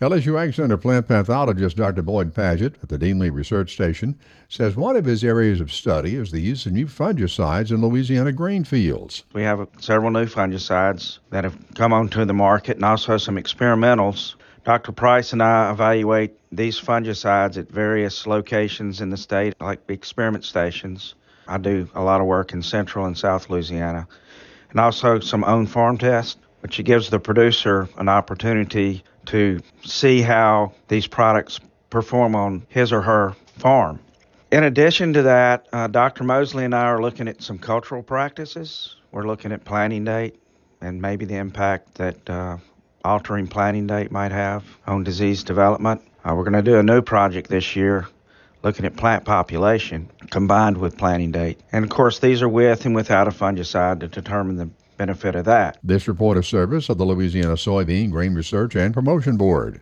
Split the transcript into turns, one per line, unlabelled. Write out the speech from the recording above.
LSU Ag Center plant pathologist Dr. Boyd Paget at the Deanley Research Station says one of his areas of study is the use of new fungicides in Louisiana grain fields.
We have several new fungicides that have come onto the market and also some experimentals. Dr. Price and I evaluate these fungicides at various locations in the state, like experiment stations. I do a lot of work in central and south Louisiana, and also some own farm tests, which gives the producer an opportunity to see how these products perform on his or her farm. In addition to that, Dr. Mosley and I are looking at some cultural practices. We're looking at planting date and maybe the impact that altering planting date might have on disease development. We're going to do a new project this year looking at plant population combined with planting date. And of course, these are with and without a fungicide to determine the benefit of that.
This report is service of the Louisiana Soybean Grain Research and Promotion Board.